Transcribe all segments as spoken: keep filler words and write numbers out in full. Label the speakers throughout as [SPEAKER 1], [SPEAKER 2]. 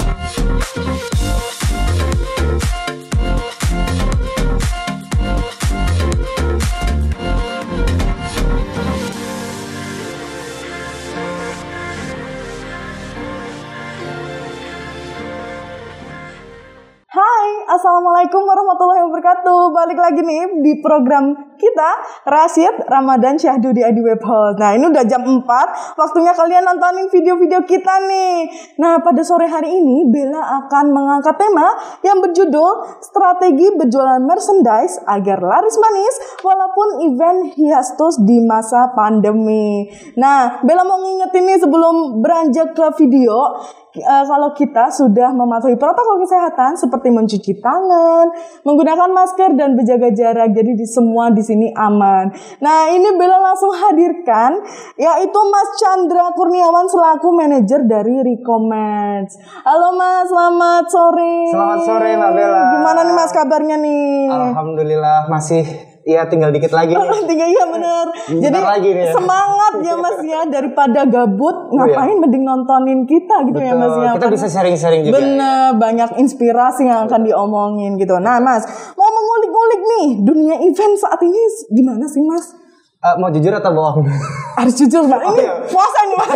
[SPEAKER 1] Assalamualaikum warahmatullahi wabarakatuh. Balik lagi nih di program kita Rashid Ramadan Syahdu di Adi Web House. Nah ini udah jam empat, waktunya kalian nontonin video-video kita nih. Nah pada sore hari ini Bella akan mengangkat tema yang berjudul Strategi Berjualan Merchandise Agar Laris Manis Walaupun Event Hiatus di Masa Pandemi. Nah Bella mau ngingetin nih sebelum beranjak ke video, Uh, kalau kita sudah mematuhi protokol kesehatan seperti mencuci tangan, menggunakan masker dan berjaga jarak, jadi di semua di sini aman. Nah ini Bella langsung hadirkan yaitu Mas Chandra Kurniawan selaku manajer dari Recommerce. Halo Mas, selamat sore.
[SPEAKER 2] Selamat sore Mbak Bella.
[SPEAKER 1] Gimana nih Mas kabarnya nih?
[SPEAKER 2] Alhamdulillah masih. Iya tinggal dikit lagi nih.
[SPEAKER 1] Tinggal iya bener. Jadi
[SPEAKER 2] lagi nih ya.
[SPEAKER 1] Semangat ya Mas ya, daripada gabut ngapain oh, iya. mending nontonin kita gitu. Betul. Ya Mas ya.
[SPEAKER 2] Kita bisa sharing-sharing juga.
[SPEAKER 1] Bener, ya. Banyak inspirasi yang akan diomongin gitu. Nah Mas, mau mengulik-ngulik nih dunia event saat ini gimana sih Mas?
[SPEAKER 2] Uh, mau jujur atau bohong?
[SPEAKER 1] Harus jujur Mbak. Ini oh, puasa nih Mas.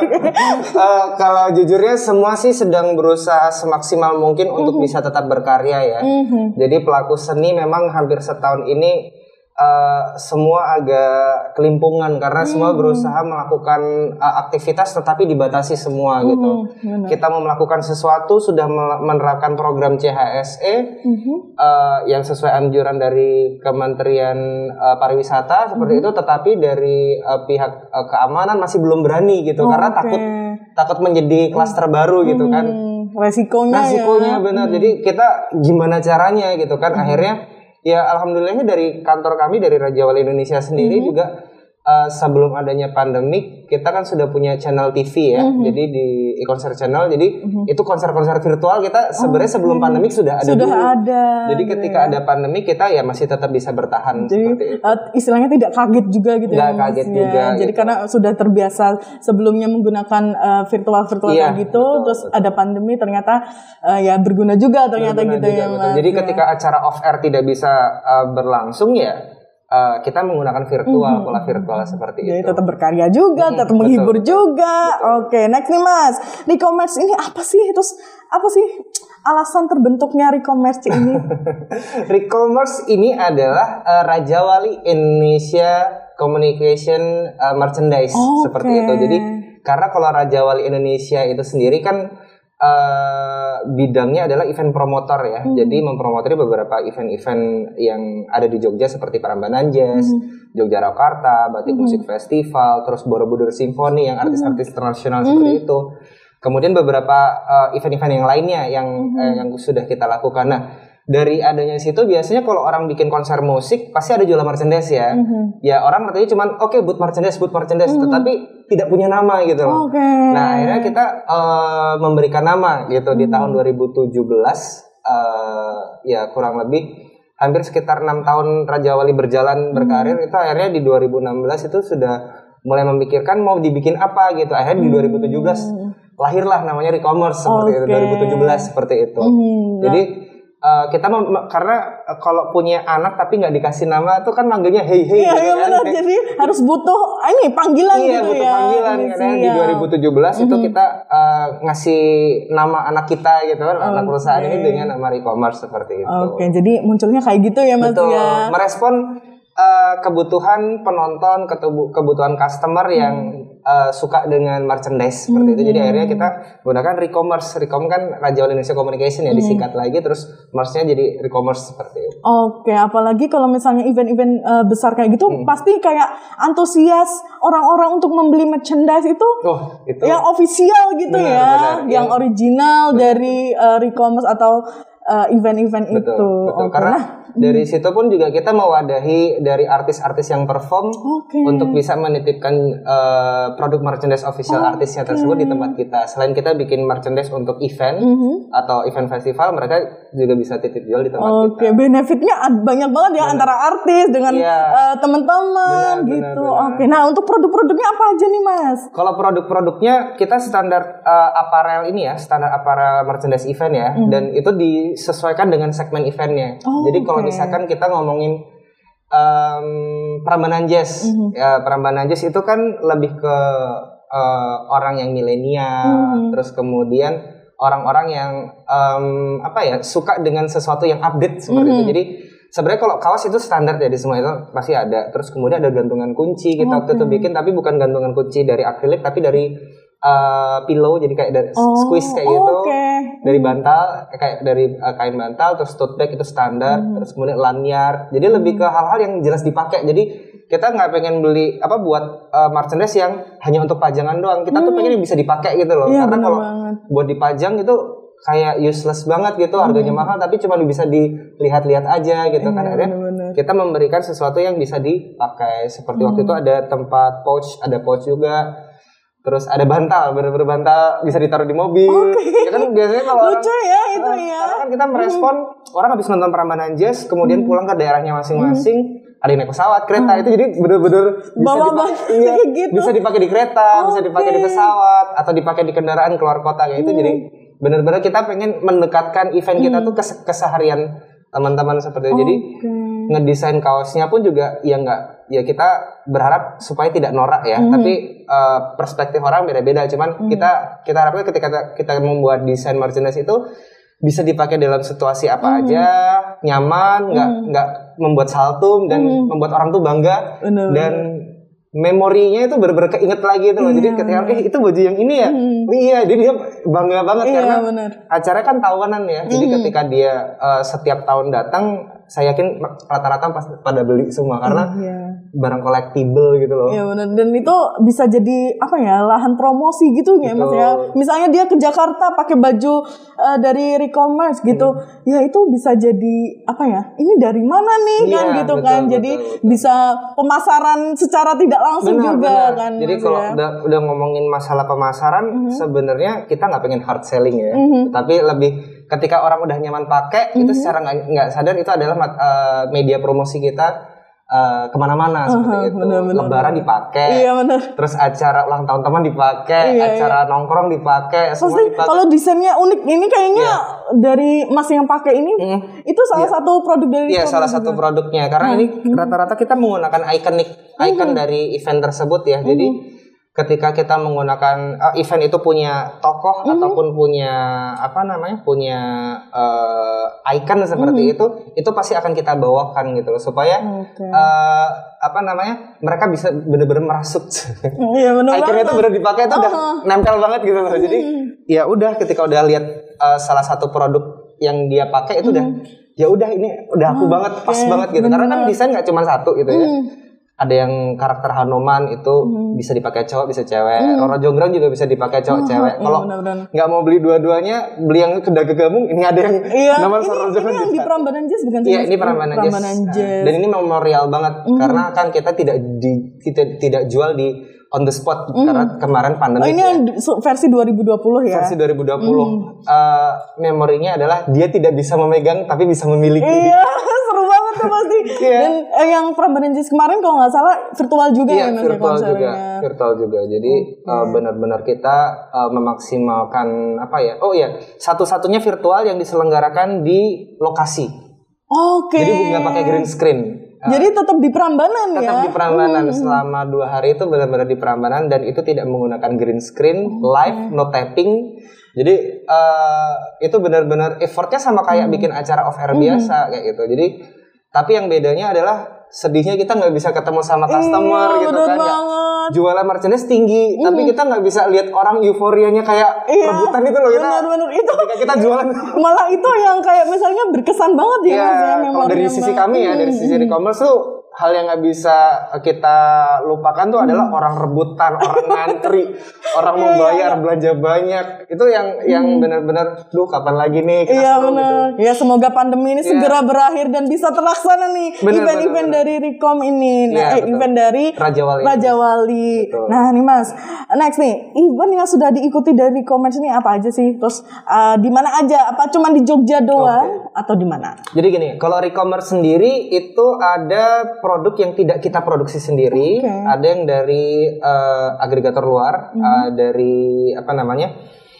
[SPEAKER 2] uh, kalau jujurnya semua sih sedang berusaha semaksimal mungkin mm-hmm. untuk bisa tetap berkarya ya. Mm-hmm. Jadi pelaku seni memang hampir setahun ini uh, semua agak kelimpungan karena mm-hmm. semua berusaha melakukan uh, aktivitas tetapi dibatasi semua mm-hmm. gitu. Mm-hmm. Kita mau melakukan sesuatu sudah menerapkan program C H S E mm-hmm. uh, yang sesuai anjuran dari Kementerian uh, Pariwisata seperti mm-hmm. itu, tetapi dari uh, pihak uh, keamanan masih belum berani gitu oh, karena okay. takut takut menjadi klaster baru gitu kan.
[SPEAKER 1] Resikonya
[SPEAKER 2] Resikonya
[SPEAKER 1] ya.
[SPEAKER 2] benar.
[SPEAKER 1] Hmm.
[SPEAKER 2] Jadi kita gimana caranya gitu kan. Hmm. Akhirnya ya alhamdulillahnya dari kantor kami dari Raja Wali Indonesia sendiri hmm. juga uh, sebelum adanya pandemik kita kan sudah punya channel T V ya. Hmm. Jadi di e-konser channel. Jadi hmm. itu konser-konser virtual kita sebenarnya oh, sebelum pandemik sudah ada
[SPEAKER 1] Sudah
[SPEAKER 2] dulu.
[SPEAKER 1] ada.
[SPEAKER 2] Jadi ketika ya. ada pandemik kita ya masih tetap bisa bertahan.
[SPEAKER 1] Jadi
[SPEAKER 2] seperti itu.
[SPEAKER 1] Uh, istilahnya tidak kaget juga gitu.
[SPEAKER 2] Nggak
[SPEAKER 1] ya.
[SPEAKER 2] kaget
[SPEAKER 1] ya.
[SPEAKER 2] juga.
[SPEAKER 1] Jadi
[SPEAKER 2] gitu.
[SPEAKER 1] karena sudah terbiasa sebelumnya menggunakan uh, virtual-virtual
[SPEAKER 2] iya,
[SPEAKER 1] kayak gitu.
[SPEAKER 2] Betul,
[SPEAKER 1] terus
[SPEAKER 2] betul.
[SPEAKER 1] ada pandemi ternyata uh, ya berguna juga ternyata
[SPEAKER 2] berguna
[SPEAKER 1] gitu
[SPEAKER 2] juga,
[SPEAKER 1] ya Mas.
[SPEAKER 2] Jadi
[SPEAKER 1] ya.
[SPEAKER 2] ketika acara off air tidak bisa uh, berlangsung ya Uh, kita menggunakan virtual, mm-hmm. pola virtual seperti
[SPEAKER 1] Jadi
[SPEAKER 2] itu.
[SPEAKER 1] tetap berkarya juga, mm-hmm. tetap
[SPEAKER 2] betul,
[SPEAKER 1] menghibur
[SPEAKER 2] betul,
[SPEAKER 1] juga.
[SPEAKER 2] betul.
[SPEAKER 1] Oke, next nih Mas. Recommerce ini apa sih? Terus apa sih alasan terbentuknya Recommerce ini?
[SPEAKER 2] Recommerce ini adalah uh, Raja Wali Indonesia Communication uh, Merchandise oh, seperti okay. itu. Jadi karena kalau Raja Wali Indonesia itu sendiri kan Uh, bidangnya adalah event promotor ya, hmm. jadi mempromotori beberapa event-event yang ada di Jogja seperti Prambanan Jazz, hmm. Jogja Rakarta, Batik hmm. Musik Festival, terus Borobudur Symphony yang artis-artis internasional hmm. seperti itu. Kemudian beberapa uh, event-event yang lainnya yang hmm. eh, yang sudah kita lakukan. Nah dari adanya situ biasanya kalau orang bikin konser musik pasti ada jualan merchandise ya. Mm-hmm. Ya orang ngertinya cuman oke okay, boot merchandise, boot merchandise, mm-hmm. tetapi tidak punya nama gitu loh.
[SPEAKER 1] Okay.
[SPEAKER 2] Nah akhirnya kita uh, memberikan nama gitu mm-hmm. di tahun dua ribu tujuh belas uh, ya kurang lebih hampir sekitar enam tahun Raja Wali berjalan mm-hmm. berkarir itu akhirnya di dua ribu enam belas itu sudah mulai memikirkan mau dibikin apa gitu. Akhirnya di dua ribu tujuh belas mm-hmm. lahirlah namanya Recommerce seperti okay. itu dua ribu tujuh belas seperti itu. Mm-hmm. Jadi Uh, kita mem- karena uh, kalau punya anak tapi nggak dikasih nama tuh kan manggilnya hey hey
[SPEAKER 1] iya,
[SPEAKER 2] gitu
[SPEAKER 1] iya,
[SPEAKER 2] kan.
[SPEAKER 1] Benar. Jadi harus butuh ini panggilan
[SPEAKER 2] iya,
[SPEAKER 1] gitu
[SPEAKER 2] butuh
[SPEAKER 1] ya.
[SPEAKER 2] panggilan karena di dua ribu tujuh belas mm-hmm. itu kita uh, ngasih nama anak kita gitu kan, okay. anak perusahaan ini dengan nama Recommerce seperti itu.
[SPEAKER 1] Oke, okay, jadi munculnya kayak gitu ya Mas
[SPEAKER 2] Betul.
[SPEAKER 1] ya.
[SPEAKER 2] Merespon uh, kebutuhan penonton, kebutuhan customer yang hmm. Uh, suka dengan merchandise seperti hmm. itu. Jadi akhirnya kita gunakan Recommerce. Recom kan Raja Wali Indonesia Communication ya hmm. disingkat lagi terus merch-nya jadi Recommerce seperti itu.
[SPEAKER 1] Oke, apalagi kalau misalnya event-event uh, besar kayak gitu hmm. pasti kayak antusias orang-orang untuk membeli merchandise itu,
[SPEAKER 2] oh, itu.
[SPEAKER 1] yang official gitu benar, ya, benar. Yang, yang original benar. Dari uh, Recommerce atau uh, event-event
[SPEAKER 2] betul,
[SPEAKER 1] itu.
[SPEAKER 2] Betul.
[SPEAKER 1] Okay.
[SPEAKER 2] Karena
[SPEAKER 1] Nah,
[SPEAKER 2] dari situ pun juga kita mewadahi dari artis-artis yang perform
[SPEAKER 1] okay.
[SPEAKER 2] untuk bisa menitipkan uh, produk merchandise official okay. artisnya tersebut di tempat kita. Selain kita bikin merchandise untuk event mm-hmm. atau event festival, mereka juga bisa titip jual di tempat okay. kita.
[SPEAKER 1] Oke, benefitnya banyak banget ya benar. Antara artis dengan yeah. uh, teman-teman benar, gitu. Benar, Oke, nah untuk produk-produknya apa aja nih Mas?
[SPEAKER 2] Kalau produk-produknya kita standar uh, aparel ini ya, standar aparel merchandise event ya, mm-hmm. dan itu disesuaikan dengan segmen eventnya. Oh, Jadi kalau okay. misalkan kita ngomongin um, Prambanan Jazz, mm-hmm. ya, Prambanan Jazz itu kan lebih ke uh, orang yang milenial, mm-hmm. terus kemudian orang-orang yang um, apa ya suka dengan sesuatu yang update seperti mm-hmm. itu. Jadi sebenarnya kalau kaos itu standar ya di semua itu pasti ada. Terus kemudian ada gantungan kunci kita okay. waktu itu bikin, tapi bukan gantungan kunci dari akrilik, tapi dari Uh, pillow, jadi kayak dari oh, squeeze kayak gitu okay. dari bantal, kayak dari uh, kain bantal, terus tote bag itu standar, hmm. terus kemudian lanyard, jadi lebih ke hal-hal yang jelas dipakai. Jadi kita nggak pengen beli apa buat uh, merchandise yang hanya untuk pajangan doang, kita hmm. tuh pengen bisa dipakai gitu loh. Ya, karena kalau buat dipajang itu kayak useless banget gitu, harganya hmm. mahal tapi cuma bisa dilihat-lihat aja gitu. Ya, kan ada kita memberikan sesuatu yang bisa dipakai, seperti hmm. waktu itu ada tempat pouch, ada pouch juga. Terus ada bantal, bener-bener bantal bisa ditaruh di mobil. Okay. Ya kan biasanya kalau
[SPEAKER 1] lucu
[SPEAKER 2] orang,
[SPEAKER 1] ya itu ya.
[SPEAKER 2] Karena kan kita merespon mm. orang habis nonton Prambanan Jazz, kemudian mm. pulang ke daerahnya masing-masing, mm. ada yang naik pesawat, kereta mm. itu jadi bener-bener bisa dipakai, iya, gitu. Bisa dipakai di kereta, okay. bisa dipakai di pesawat, atau dipakai di kendaraan keluar kota kayak mm. itu. Jadi bener-bener kita pengen mendekatkan event kita mm. tuh kes- keseharian teman-teman seperti itu. Okay. Jadi ngedesain kaosnya pun juga ya nggak, ya kita berharap supaya tidak norak ya, mm-hmm. tapi uh, perspektif orang beda-beda. Cuman mm-hmm. kita kita harapkan ketika kita, kita membuat desain merchandise itu bisa dipakai dalam situasi apa mm-hmm. aja, nyaman, nggak mm-hmm. nggak membuat saltum dan mm-hmm. membuat orang tuh bangga. Bener, dan memorinya itu bener-bener keinget lagi itu loh. Iya, jadi ketika eh itu baju yang ini ya, mm. iya, jadi dia bangga banget iya, karena bener. Acara kan tahunan ya. Jadi mm. ketika dia uh, setiap tahun datang, saya yakin rata-rata pas pada beli semua karena mm, yeah. barang collectible gitu loh.
[SPEAKER 1] Iya benar. Dan itu bisa jadi apa ya, lahan promosi gitu ya Mas ya. Misalnya dia ke Jakarta pakai baju uh, dari Recommerce gitu, mm. ya itu bisa jadi apa ya? Ini dari mana nih yeah, kan gitu betul, kan. Betul, jadi betul. Bisa pemasaran secara tidak langsung benar, juga benar. Kan.
[SPEAKER 2] Jadi kalau ya. udah udah ngomongin masalah pemasaran, mm-hmm. sebenarnya kita nggak pengen hard selling ya, mm-hmm. tapi lebih ketika orang udah nyaman pakai, mm-hmm. itu secara nggak sadar itu adalah uh, media promosi kita. Uh, kemana-mana uh-huh, seperti itu, bener, bener, Lebaran bener. dipakai,
[SPEAKER 1] iya, bener.
[SPEAKER 2] terus acara ulang tahun teman dipakai, iya, acara iya. nongkrong dipakai, semua dipakai.
[SPEAKER 1] Kalau desainnya unik ini kayaknya yeah. dari Mas yang pakai ini, mm. itu salah yeah. satu produk dari.
[SPEAKER 2] Iya yeah, salah juga. satu produknya, karena hmm. ini rata-rata kita menggunakan ikonik, icon hmm. dari event tersebut ya, hmm. jadi ketika kita menggunakan uh, event itu punya tokoh mm-hmm. ataupun punya apa namanya punya uh, icon seperti mm-hmm. itu, itu pasti akan kita bawakan gitu loh supaya okay. uh, apa namanya mereka bisa benar-benar merasuk. Iya benar. Iconnya itu benar dipakai itu uh-huh. udah nempel banget gitu loh. Jadi mm-hmm. ya udah ketika udah lihat uh, salah satu produk yang dia pakai itu mm-hmm. udah ya udah ini udah aku oh, banget pas okay. banget gitu. Bener. Karena kan desain nggak cuma satu gitu ya. Mm. Ada yang karakter Hanuman itu hmm. bisa dipakai cowok bisa cewek, hmm. Roro Jonggrang juga bisa dipakai cowok oh, cewek. Kalau nggak mau beli dua-duanya, beli yang kedah gegabung. Ini ada yang
[SPEAKER 1] iya, nama Roro Jonggrang. Ini yang di Prambanan Jazz bukan?
[SPEAKER 2] Iya ini Prambanan Jazz. Nah, dan ini memorial banget hmm. karena kan kita tidak di, kita tidak jual di on the spot hmm. karena kemarin pandemi.
[SPEAKER 1] Oh, ini ya. versi dua ribu dua puluh ya.
[SPEAKER 2] Versi dua ribu dua puluh. Hmm. Uh, memorinya adalah dia tidak bisa memegang tapi bisa memiliki.
[SPEAKER 1] Iya. Seru banget tuh pasti. Yeah. Dan eh, yang Prambanan Jazz kemarin kalau nggak salah virtual juga yeah, ya Mas
[SPEAKER 2] virtual juga, virtual juga. Jadi okay. uh, benar-benar kita uh, memaksimalkan apa ya? Oh ya, satu-satunya virtual yang diselenggarakan di lokasi.
[SPEAKER 1] Oke. Okay.
[SPEAKER 2] Jadi nggak pakai green screen.
[SPEAKER 1] Uh, Jadi tetap di Prambanan
[SPEAKER 2] tetap
[SPEAKER 1] ya?
[SPEAKER 2] Tetap di Prambanan hmm. selama dua hari itu benar-benar di Prambanan dan itu tidak menggunakan green screen, okay. live, no tapping. Jadi uh, itu benar-benar effortnya sama kayak hmm. bikin acara off air hmm. biasa kayak gitu. Jadi tapi yang bedanya adalah sedihnya kita nggak bisa ketemu sama customer iya, gitu kan. Ya, jualan merchandise tinggi, hmm. tapi kita nggak bisa lihat orang euforianya kayak iya, rebutan itu loh kita. Benar-benar itu. Ketika kita jualan
[SPEAKER 1] malah itu yang kayak misalnya berkesan banget ya.
[SPEAKER 2] Iya, kalau dari sisi kami ya, dari sisi e-commerce tuh hal yang nggak bisa kita lupakan tuh adalah orang rebutan, orang ngantri, orang mau bayar belanja banyak. Itu yang yang benar-benar, duh kapan lagi nih kita
[SPEAKER 1] Iya
[SPEAKER 2] seru
[SPEAKER 1] benar.
[SPEAKER 2] gitu.
[SPEAKER 1] Ya semoga pandemi ini
[SPEAKER 2] Iya.
[SPEAKER 1] segera berakhir dan bisa terlaksana nih
[SPEAKER 2] Benar,
[SPEAKER 1] event-event
[SPEAKER 2] benar,
[SPEAKER 1] dari Recom ini. Nah,
[SPEAKER 2] Iya,
[SPEAKER 1] eh,
[SPEAKER 2] betul.
[SPEAKER 1] event dari
[SPEAKER 2] Raja Wali.
[SPEAKER 1] Raja Wali.
[SPEAKER 2] Betul.
[SPEAKER 1] Nah, nih Mas. Next nih, event yang sudah diikuti dari Recommerce ini apa aja sih? Terus uh, di mana aja? Apa cuma di Jogja doang atau di mana?
[SPEAKER 2] Jadi gini, kalau Recommerce sendiri itu ada produk yang tidak kita produksi sendiri,
[SPEAKER 1] Oke.
[SPEAKER 2] ada yang dari uh, agregator luar, uh, dari apa namanya,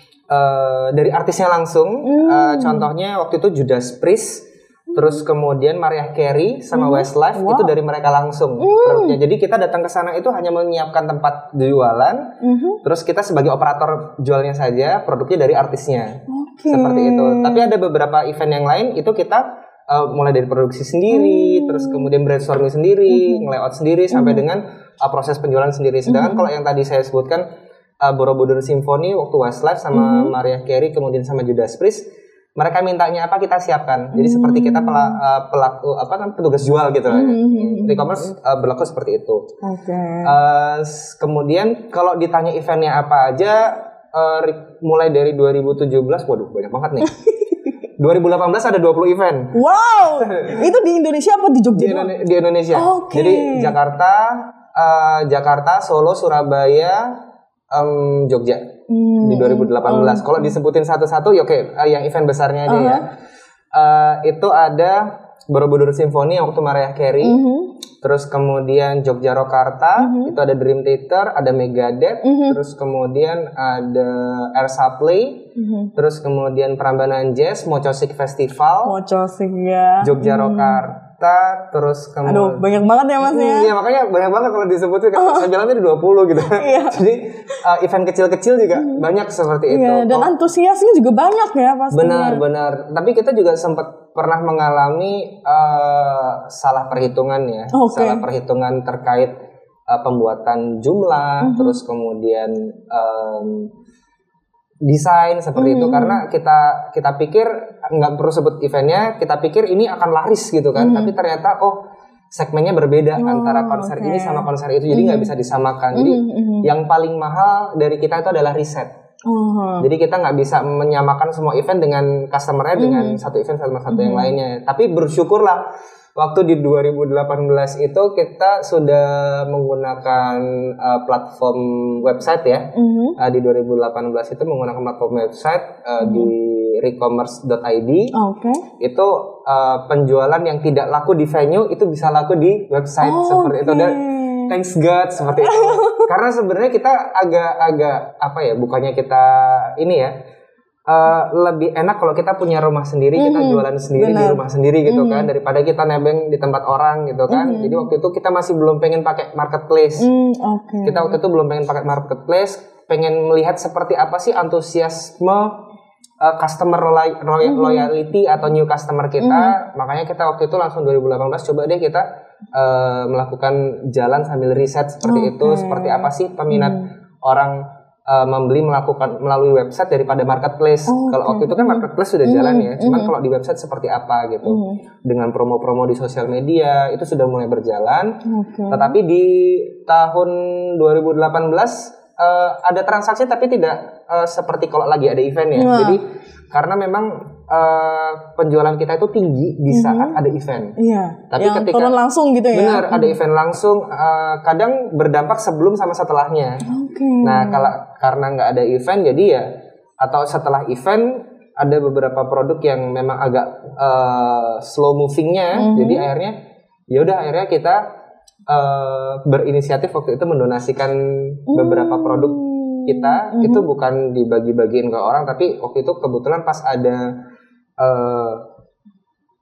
[SPEAKER 2] uh, dari artisnya langsung. Uh, contohnya waktu itu Judas Priest, terus kemudian Mariah Carey sama Westlife itu dari mereka langsung produknya. Jadi kita datang ke sana itu hanya menyiapkan tempat jualan, terus kita sebagai operator jualnya saja, produknya dari artisnya.
[SPEAKER 1] Oke.
[SPEAKER 2] Seperti itu. Tapi ada beberapa event yang lain itu kita Uh, mulai dari produksi sendiri,
[SPEAKER 1] Hmm.
[SPEAKER 2] terus kemudian brainstorming sendiri, nge-layout sendiri, sampai dengan uh, proses penjualan sendiri. Sedangkan kalau yang tadi saya sebutkan uh, Borobudur Symphony waktu Westlife sama Mariah Carey, kemudian sama Judas Priest, mereka mintanya apa kita siapkan. Jadi seperti kita pela, uh, pelaku apa namanya petugas jual gitu. Mm-hmm. Recommerce uh, berlaku seperti itu.
[SPEAKER 1] Oke.
[SPEAKER 2] Uh, s- kemudian kalau ditanya eventnya apa aja, uh, re- mulai dari dua ribu tujuh belas, waduh banyak banget nih. dua ribu delapan belas ada dua puluh event.
[SPEAKER 1] Wow, itu di Indonesia apa di Jogja
[SPEAKER 2] di,
[SPEAKER 1] doang?
[SPEAKER 2] Indone- di Indonesia.
[SPEAKER 1] Oke.
[SPEAKER 2] Jadi Jakarta, uh, Jakarta, Solo, Surabaya, um, Jogja
[SPEAKER 1] Hmm.
[SPEAKER 2] di dua ribu delapan belas. Kalau disebutin satu-satu, ya oke, uh, yang event besarnya aja ya. Uh, itu ada Borobudur Symphony waktu Mariah Carey, terus kemudian Jogja Rokarta, itu ada Dream Theater, ada Megadeth, terus kemudian ada Air Supply, terus kemudian Prambanan Jazz, Mocosik Festival,
[SPEAKER 1] Mocosik ya.
[SPEAKER 2] Jogja Rokarta, terus kemudian
[SPEAKER 1] Aduh, banyak banget ya Mas ya.
[SPEAKER 2] Iya, makanya banyak banget kalau disebutin kan saya bilangnya ada dua puluh gitu. Jadi uh, event kecil-kecil juga banyak seperti itu.
[SPEAKER 1] Iya, dan
[SPEAKER 2] Oh,
[SPEAKER 1] antusiasnya juga banyak ya pasti.
[SPEAKER 2] benar, benar. Tapi kita juga sempat pernah mengalami uh, salah perhitungan ya.
[SPEAKER 1] Oke.
[SPEAKER 2] Salah perhitungan terkait uh, pembuatan jumlah, terus kemudian um, desain seperti itu, karena kita kita pikir nggak perlu sebut eventnya, kita pikir ini akan laris gitu kan, tapi ternyata oh segmennya berbeda antara konser
[SPEAKER 1] oke.
[SPEAKER 2] ini sama konser itu, jadi nggak bisa disamakan. Jadi yang paling mahal dari kita itu adalah riset.
[SPEAKER 1] Oh.
[SPEAKER 2] Jadi kita nggak bisa menyamakan semua event dengan customer-nya dengan satu event sama satu yang lainnya. Tapi bersyukurlah waktu di dua ribu delapan belas itu kita sudah menggunakan uh, platform website ya. Uh, di dua ribu delapan belas itu menggunakan platform website uh, di recommerce dot i d.
[SPEAKER 1] Oke.
[SPEAKER 2] Itu uh, penjualan yang tidak laku di venue itu bisa laku di website
[SPEAKER 1] Oh,
[SPEAKER 2] seperti itu.
[SPEAKER 1] oke.
[SPEAKER 2] Dan thanks God seperti itu. Karena sebenarnya kita agak-agak apa ya, bukannya kita ini ya, uh, lebih enak kalau kita punya rumah sendiri, kita jualan sendiri di
[SPEAKER 1] benar.
[SPEAKER 2] rumah sendiri gitu kan, daripada kita nebeng di tempat orang gitu kan. Jadi waktu itu kita masih belum pengen pakai marketplace.
[SPEAKER 1] Hmm, oke.
[SPEAKER 2] Kita waktu itu belum pengen pakai marketplace, pengen melihat seperti apa sih antusiasme uh, customer loy- roy- loyalty atau new customer kita. Makanya kita waktu itu langsung dua ribu delapan belas coba deh kita uh, melakukan jalan sambil riset seperti itu, seperti apa sih peminat orang uh, membeli melakukan melalui website daripada marketplace. Kalau waktu itu kan marketplace sudah jalan ya, cuman kalau di website seperti apa gitu. Dengan promo-promo di sosial media itu sudah mulai berjalan.
[SPEAKER 1] Oke.
[SPEAKER 2] Tetapi di tahun dua ribu delapan belas uh, ada transaksi tapi tidak uh, seperti kalau lagi ada event ya.
[SPEAKER 1] Wah.
[SPEAKER 2] Jadi karena memang uh, penjualan kita itu tinggi di saat ada event.
[SPEAKER 1] Iya.
[SPEAKER 2] Tapi
[SPEAKER 1] yang
[SPEAKER 2] ketika-
[SPEAKER 1] turun langsung gitu ya.
[SPEAKER 2] Benar, ada event langsung, uh, kadang berdampak sebelum sama setelahnya.
[SPEAKER 1] Oke.
[SPEAKER 2] Nah, kalau karena nggak ada event, jadi ya atau setelah event ada beberapa produk yang memang agak uh, slow movingnya, jadi akhirnya ya udah akhirnya kita uh, berinisiatif waktu itu mendonasikan beberapa produk kita, itu bukan dibagi-bagiin ke orang, tapi waktu itu kebetulan pas ada uh,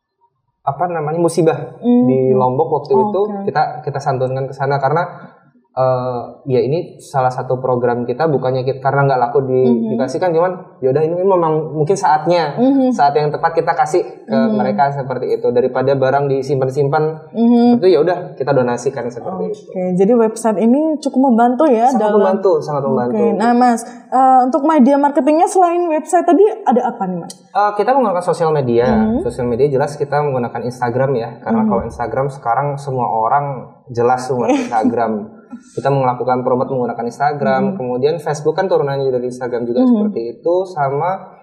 [SPEAKER 2] apa namanya musibah di Lombok waktu itu kita kita santunkan ke sana karena Uh, ya ini salah satu program kita, bukannya kita, karena nggak laku di, mm-hmm. dikasihkan, cuman yaudah ini memang mungkin saatnya, mm-hmm. saat yang tepat kita kasih ke mm-hmm. mereka seperti itu, daripada barang disimpan-simpan, mm-hmm. itu ya udah kita donasikan seperti okay. itu. Oke,
[SPEAKER 1] jadi website ini cukup membantu ya.
[SPEAKER 2] Sangat dalam... membantu, sangat membantu.
[SPEAKER 1] Okay. Nah Mas, uh, untuk media marketingnya selain website tadi ada apa nih Mas?
[SPEAKER 2] Uh, kita menggunakan sosial media, mm-hmm. sosial media jelas kita menggunakan Instagram ya, karena mm-hmm. kalau Instagram sekarang semua orang jelas semua Instagram. Kita melakukan promote menggunakan Instagram, hmm. kemudian Facebook kan turunannya dari Instagram juga hmm. seperti itu, sama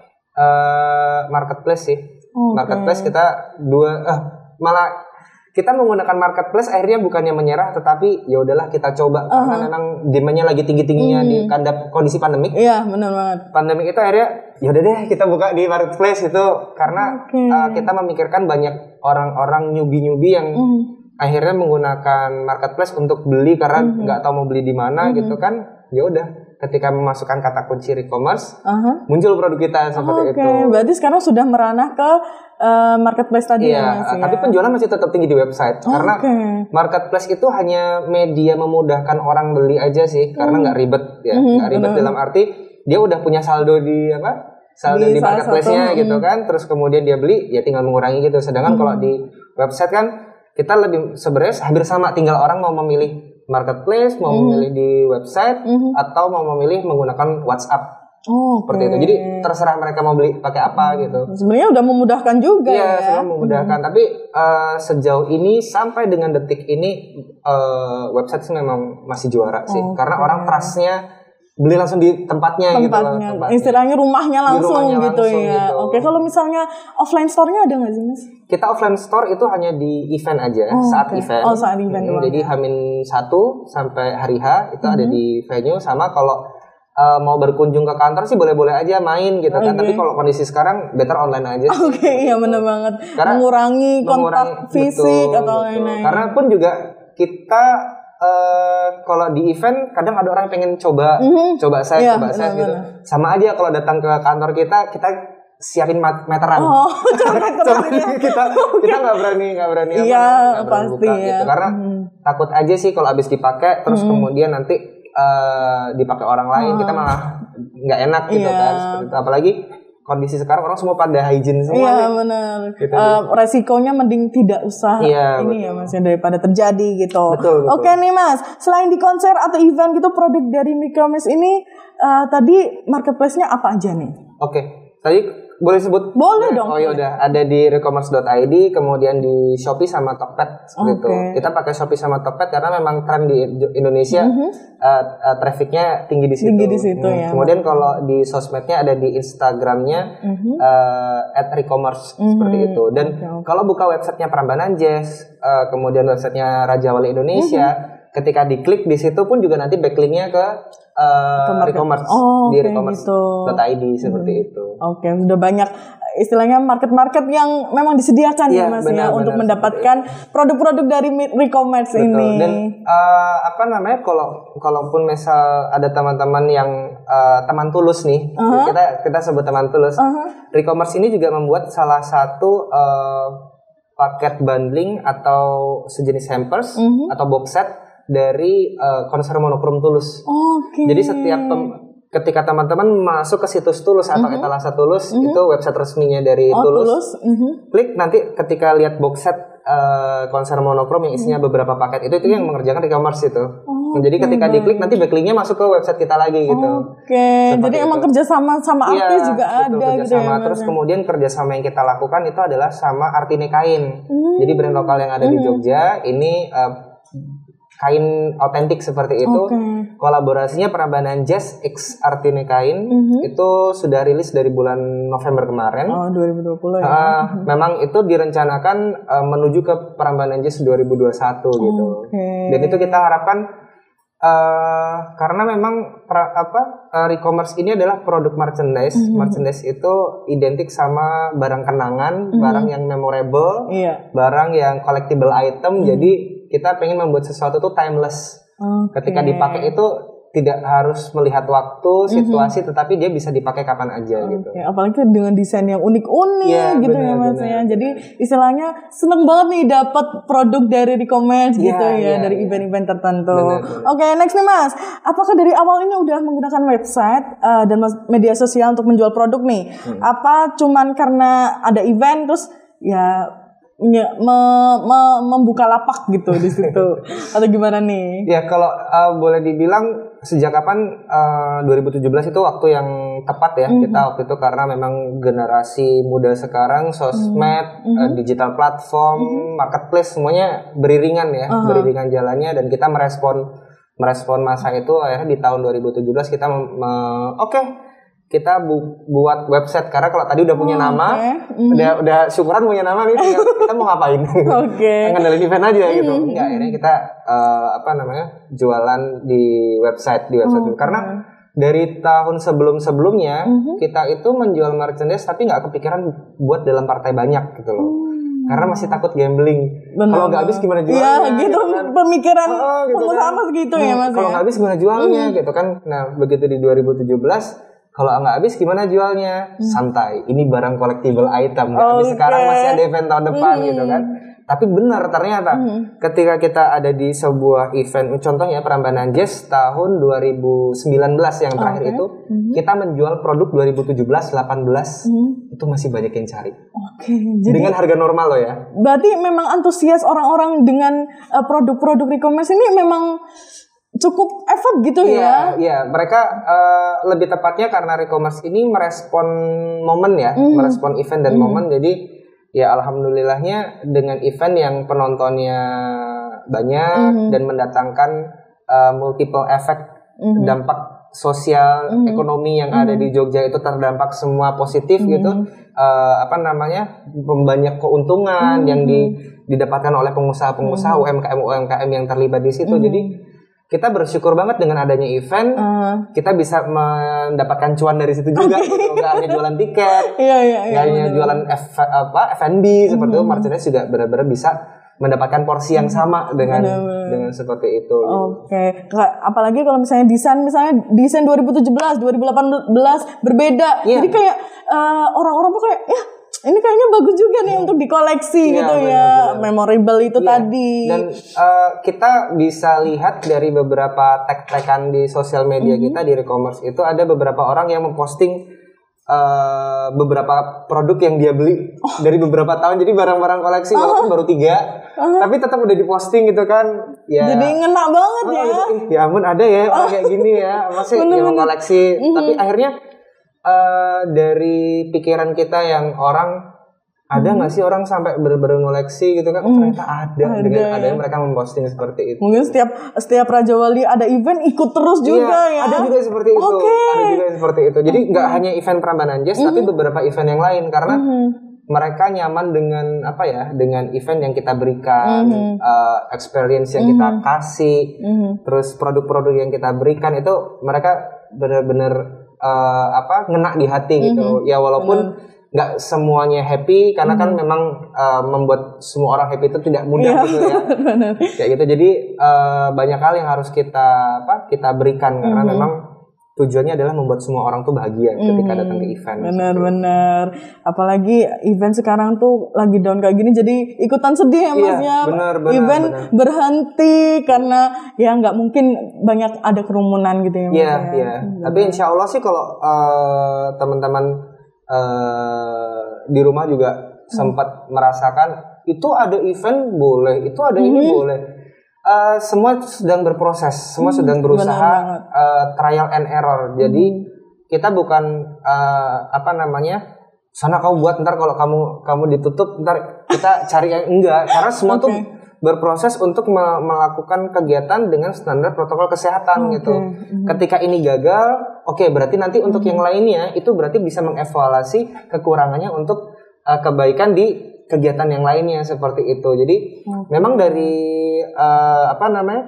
[SPEAKER 2] uh, marketplace sih. Okay. Marketplace kita dua, uh, malah kita menggunakan marketplace akhirnya bukannya menyerah, tetapi ya udahlah kita coba uh-huh. karena memang demandnya lagi tinggi-tingginya hmm. di kondisi pandemik.
[SPEAKER 1] Iya benar banget.
[SPEAKER 2] Pandemik itu akhirnya ya udah deh kita buka di marketplace itu, karena okay. uh, kita memikirkan banyak orang-orang newbie-newbie yang hmm. akhirnya menggunakan marketplace untuk beli karena nggak mm-hmm. tahu mau beli di mana mm-hmm. gitu kan. Ya udah, ketika memasukkan kata kunci e-commerce, uh-huh. muncul produk kita seperti oh, okay. itu.
[SPEAKER 1] Berarti sekarang sudah meranah ke uh, marketplace tadi
[SPEAKER 2] iya,
[SPEAKER 1] ya Mas ya.
[SPEAKER 2] Tapi penjualan masih tetap tinggi di website oh, karena okay. marketplace itu hanya media memudahkan orang beli aja sih, karena nggak ribet ya, nggak mm-hmm. ribet dalam arti dia udah punya saldo di apa? Saldo di, di marketplace-nya gitu kan, terus kemudian dia beli ya tinggal mengurangi gitu. Sedangkan mm-hmm. kalau di website kan kita lebih sebenarnya hampir sama, tinggal orang mau memilih marketplace, mau mm-hmm. memilih di website, mm-hmm. atau mau memilih menggunakan WhatsApp. Oh, seperti okay. itu. Jadi terserah mereka mau beli pakai apa gitu.
[SPEAKER 1] Sebenarnya udah memudahkan juga
[SPEAKER 2] ya. Iya,
[SPEAKER 1] ya.
[SPEAKER 2] memudahkan. Mm-hmm. Tapi uh, sejauh ini sampai dengan detik ini uh, website sih memang masih juara sih, okay. karena orang trust-nya beli langsung di tempatnya,
[SPEAKER 1] tempatnya.
[SPEAKER 2] gitu loh.
[SPEAKER 1] Istilahnya rumahnya langsung, rumahnya gitu langsung, ya. Gitu. Oke, kalau misalnya offline store-nya ada nggak sih Mas?
[SPEAKER 2] Kita offline store itu hanya di event aja, oh, saat okay. event.
[SPEAKER 1] Oh, saat event
[SPEAKER 2] hmm, jadi Hamin satu sampai hari H itu mm-hmm. ada di venue. Sama kalau uh, mau berkunjung ke kantor sih boleh-boleh aja main gitu okay. kan. Tapi kalau kondisi sekarang better online aja. Oke,
[SPEAKER 1] okay, iya benar banget. Karena mengurangi kontak mengurangi, fisik betul, atau lain-lain.
[SPEAKER 2] Karena pun juga kita Uh, kalau di event kadang ada orang yang pengen coba, mm-hmm. coba saya, yeah, coba saya gitu. Sama aja kalau datang ke kantor kita, kita siapin mat- meteran. Oh, coba kita kita nggak berani nggak berani apa,
[SPEAKER 1] iya,
[SPEAKER 2] gak
[SPEAKER 1] pasti
[SPEAKER 2] buka,
[SPEAKER 1] ya.
[SPEAKER 2] gitu. Karena mm. takut aja sih kalau abis dipakai, terus mm. kemudian nanti uh, dipakai orang lain, oh. kita malah nggak enak gitu yeah. kan. Seperti itu. Apalagi kondisi sekarang orang semua pada hygiene semua.
[SPEAKER 1] Iya benar. Gitu, uh, resikonya mending tidak usah
[SPEAKER 2] iya,
[SPEAKER 1] ini
[SPEAKER 2] betul.
[SPEAKER 1] ya Mas daripada terjadi gitu.
[SPEAKER 2] Betul, betul.
[SPEAKER 1] Oke nih Mas, selain di konser atau event gitu, produk dari Micromesh ini uh, tadi marketplace-nya apa aja nih?
[SPEAKER 2] Oke, tadi boleh sebut?
[SPEAKER 1] Boleh nah, dong.
[SPEAKER 2] Oh ya udah, ada di recommerce dot i d, kemudian di Shopee sama Tokped seperti okay. itu. Kita pakai Shopee sama Tokped karena memang tren di Indonesia mm-hmm. uh, uh, trafficnya tinggi di situ.
[SPEAKER 1] Tinggi di situ hmm.
[SPEAKER 2] ya. Kemudian kalau di sosmednya ada di Instagramnya mm-hmm. uh, at recommerce mm-hmm. seperti itu. Dan okay, okay. kalau buka websitenya Prambanan Jazz, uh, kemudian websitenya Raja Wali Indonesia, mm-hmm. ketika diklik di situ pun juga nanti backlinknya ke uh, recommerce oh, di recommerce dot i d gitu. Seperti hmm. itu.
[SPEAKER 1] Oke, okay. Sudah banyak istilahnya market-market yang memang disediakan ya, ya Mas benar, ya benar, untuk mendapatkan produk-produk dari recommerce ini.
[SPEAKER 2] Dan uh, apa namanya kalau kalaupun misal ada teman-teman yang uh, teman tulus nih, uh-huh. kita kita sebut teman tulus. Uh-huh. Recommerce ini juga membuat salah satu uh, paket bundling atau sejenis hampers uh-huh. atau box set dari uh, konser monokrom Tulus.
[SPEAKER 1] Okay.
[SPEAKER 2] Jadi setiap tem- ketika teman-teman masuk ke situs Tulus atau mm-hmm. etalase Tulus, mm-hmm. itu website resminya dari
[SPEAKER 1] oh,
[SPEAKER 2] Tulus.
[SPEAKER 1] Tulus. Mm-hmm.
[SPEAKER 2] Klik nanti ketika lihat box set uh, konser monokrom yang isinya mm-hmm. beberapa paket itu itu mm-hmm. yang mengerjakan e-commerce itu. Oh, jadi okay, ketika baik. diklik nanti backlinknya masuk ke website kita lagi gitu.
[SPEAKER 1] Oke. Okay. Jadi itu. Emang kerjasama sama artis ya, juga
[SPEAKER 2] betul,
[SPEAKER 1] ada
[SPEAKER 2] kerjasama.
[SPEAKER 1] gitu ya.
[SPEAKER 2] Terus kemudian kerjasama yang kita lakukan itu adalah sama Artine Kain. Mm-hmm. Jadi brand lokal yang ada mm-hmm. di Jogja ini uh, kain otentik seperti itu. Okay. Kolaborasinya Prambanan Jazz X Artine Kain mm-hmm. itu sudah rilis dari bulan November kemarin.
[SPEAKER 1] Oh, dua ribu dua puluh ya. Uh,
[SPEAKER 2] mm-hmm. Memang itu direncanakan uh, menuju ke Prambanan Jazz dua ribu dua puluh satu oh, gitu. Okay. Dan itu kita harapkan uh, karena memang pra, apa uh, e-commerce ini adalah produk merchandise. Mm-hmm. Merchandise itu identik sama barang kenangan, mm-hmm. barang yang memorable, yeah. barang yang collectible item. Mm-hmm. Jadi kita pengen membuat sesuatu tuh timeless. Okay. Ketika dipakai itu tidak harus melihat waktu, situasi, mm-hmm. tetapi dia bisa dipakai kapan aja okay. gitu.
[SPEAKER 1] Apalagi dengan desain yang unik-unik ya, gitu bener, ya Mas bener. ya. Jadi istilahnya seneng banget nih dapat produk dari e-commerce ya, gitu ya, ya dari ya. event-event tertentu. Oke, okay, next nih Mas. Apakah dari awal ini udah menggunakan website uh, dan media sosial untuk menjual produk nih? Hmm. Apa cuman karena ada event terus ya Ya, me, me, membuka lapak gitu di situ atau gimana nih?
[SPEAKER 2] Ya kalau uh, boleh dibilang sejak kapan uh, dua ribu tujuh belas itu waktu yang tepat ya mm-hmm. kita waktu itu karena memang generasi muda sekarang sosmed, mm-hmm. uh, digital platform, mm-hmm. marketplace semuanya beriringan ya, uh-huh. beriringan jalannya dan kita merespon merespon masa itu akhirnya di tahun dua ribu tujuh belas kita me- me- oke okay, kita bu- buat website karena kalau tadi udah punya oh, nama, okay. mm-hmm. udah udah syukuran punya nama nih, tinggal kita mau ngapain? Oke. Okay. Ngandelin event aja gitu. Mm-hmm. Enggak, akhirnya kita uh, apa namanya jualan di website di website oh, karena okay. dari tahun sebelum-sebelumnya mm-hmm. kita itu menjual merchandise tapi nggak kepikiran buat dalam partai banyak gitu loh. Mm. Karena masih takut gambling. Kalau nggak habis gimana jualnya?
[SPEAKER 1] Iya gitu, gitu kan. Pemikiran oh, gitu pengusaha kan. Gitu ya Mas.
[SPEAKER 2] Kalau nggak habis gimana jualnya mm. gitu kan? Nah begitu di dua ribu tujuh belas kalau nggak habis gimana jualnya? Hmm. Santai. Ini barang collectible item. Nggak habis okay. sekarang masih ada event tahun depan hmm. gitu kan. Tapi benar ternyata hmm. ketika kita ada di sebuah event, contohnya Prambanan Jazz tahun dua ribu sembilan belas yang terakhir okay. itu, hmm. kita menjual produk dua ribu tujuh belas, delapan belas hmm. itu masih banyak yang cari. Oke. Okay. Jadi dengan harga normal loh ya.
[SPEAKER 1] Berarti memang antusias orang-orang dengan uh, produk-produk e-commerce ini memang cukup effort gitu
[SPEAKER 2] ya?
[SPEAKER 1] Iya,
[SPEAKER 2] iya. Mereka uh, lebih tepatnya karena e-commerce ini merespon momen ya, mm. merespon event dan mm. momen. Jadi ya alhamdulillahnya dengan event yang penontonnya banyak mm. dan mendatangkan uh, multiple effect mm. dampak sosial, mm. ekonomi yang mm. ada di Jogja itu terdampak semua positif mm. gitu. Uh, apa namanya? Banyak keuntungan mm. yang di, didapatkan oleh pengusaha-pengusaha mm. U M K M U M K M yang terlibat di situ. Mm. Jadi kita bersyukur banget dengan adanya event, uh. kita bisa mendapatkan cuan dari situ juga, okay. gitu. Nggak hanya jualan tiket,
[SPEAKER 1] yeah, yeah,
[SPEAKER 2] nggak yeah, hanya jualan F, apa, F and B mm-hmm. seperti itu, merchandise juga benar-benar bisa mendapatkan porsi yang sama dengan bener-bener. Dengan seperti itu.
[SPEAKER 1] Oke, okay. Apalagi kalau misalnya desain, misalnya desain dua ribu tujuh belas, dua ribu delapan belas berbeda, yeah. jadi kayak uh, orang-orang tuh kayak ya. Ini kayaknya bagus juga nih untuk dikoleksi ya, gitu bener, ya, bener. Memorable itu ya. Tadi. Dan
[SPEAKER 2] uh, kita bisa lihat dari beberapa tag-tagan di sosial media mm-hmm. kita di e-commerce itu ada beberapa orang yang memposting uh, beberapa produk yang dia beli oh. dari beberapa tahun. Jadi barang-barang koleksi uh-huh. walaupun baru tiga, uh-huh. tapi tetap udah diposting gitu kan. Ya.
[SPEAKER 1] Jadi ngena banget oh, ya.
[SPEAKER 2] Gitu, ya ampun ada ya orang kayak gini ya, masih yang mengkoleksi. Mm-hmm. Tapi akhirnya Uh, dari pikiran kita yang orang ada nggak hmm. sih orang sampai bener-bener ngoleksi gitu kan? Oh, hmm. ternyata ada, ada dengan adanya mereka memposting seperti itu.
[SPEAKER 1] Mungkin setiap setiap Raja Wali ada event ikut terus juga iya,
[SPEAKER 2] ya. Ada juga seperti itu. Okay. Ada juga seperti itu. Jadi nggak okay. hanya event Prambanan Jazz, mm-hmm. tapi beberapa event yang lain karena mm-hmm. mereka nyaman dengan apa ya? Dengan event yang kita berikan, mm-hmm. uh, experience yang mm-hmm. kita kasih, mm-hmm. terus produk-produk yang kita berikan itu mereka benar-benar Uh, apa ngena di hati gitu mm-hmm. ya walaupun nggak semuanya happy karena mm-hmm. kan memang uh, membuat semua orang happy itu tidak mudah yeah. gitu ya kayak gitu jadi uh, banyak hal yang harus kita apa kita berikan karena mm-hmm. memang tujuannya adalah membuat semua orang tuh bahagia ketika mm-hmm. datang ke event.
[SPEAKER 1] Benar-benar. Apalagi event sekarang tuh lagi down kayak gini, jadi ikutan sedih ya Mas ya.
[SPEAKER 2] Benar, benar,
[SPEAKER 1] event
[SPEAKER 2] benar.
[SPEAKER 1] berhenti karena ya nggak mungkin banyak ada kerumunan gitu ya Mas.
[SPEAKER 2] Iya, iya. Tapi insya Allah sih kalau uh, teman-teman uh, di rumah juga hmm. sempat merasakan itu ada event boleh, itu ada hmm. ini boleh. Uh, semua sedang berproses, semua hmm, sedang berusaha uh, trial and error. Jadi hmm. kita bukan uh, apa namanya, sana kamu buat ntar kalau kamu kamu ditutup ntar kita cari yang enggak. Karena semua okay. tuh berproses untuk me- melakukan kegiatan dengan standar protokol kesehatan okay. gitu. Hmm. Ketika ini gagal, oke okay, berarti nanti hmm. untuk yang lainnya itu berarti bisa mengevaluasi kekurangannya untuk uh, kebaikan di kegiatan yang lainnya seperti itu. Jadi hmm. memang dari uh, apa namanya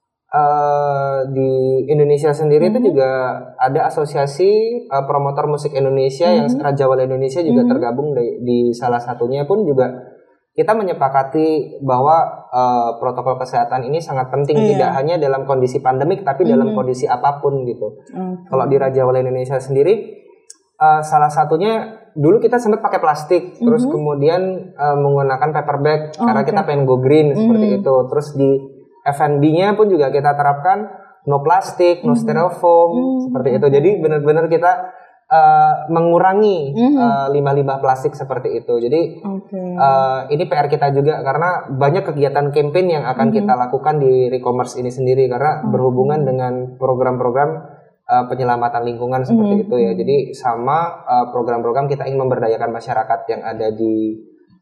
[SPEAKER 2] uh, di Indonesia sendiri hmm. itu juga ada asosiasi uh, promotor musik Indonesia hmm. yang Raja Wali Indonesia juga hmm. tergabung di, di salah satunya pun juga kita menyepakati bahwa uh, protokol kesehatan ini sangat penting, iya. tidak hanya dalam kondisi pandemik tapi mm-hmm. dalam kondisi apapun gitu. Okay. Kalau di Raja Wali Indonesia sendiri uh, salah satunya dulu kita sempat pakai plastik, mm-hmm. terus kemudian uh, menggunakan paper bag oh, karena okay. kita pengen go green mm-hmm. seperti itu. Terus di F and B-nya pun juga kita terapkan no plastik, no mm-hmm. styrofoam mm-hmm. seperti itu. Jadi benar-benar kita Uh, mengurangi mm-hmm. uh, limbah-limbah plastik seperti itu. Jadi okay. uh, ini P R kita juga karena banyak kegiatan campaign yang akan mm-hmm. kita lakukan di Recommerce ini sendiri karena mm-hmm. berhubungan dengan program-program uh, penyelamatan lingkungan seperti mm-hmm. itu ya. Jadi sama uh, program-program kita ingin memberdayakan masyarakat yang ada di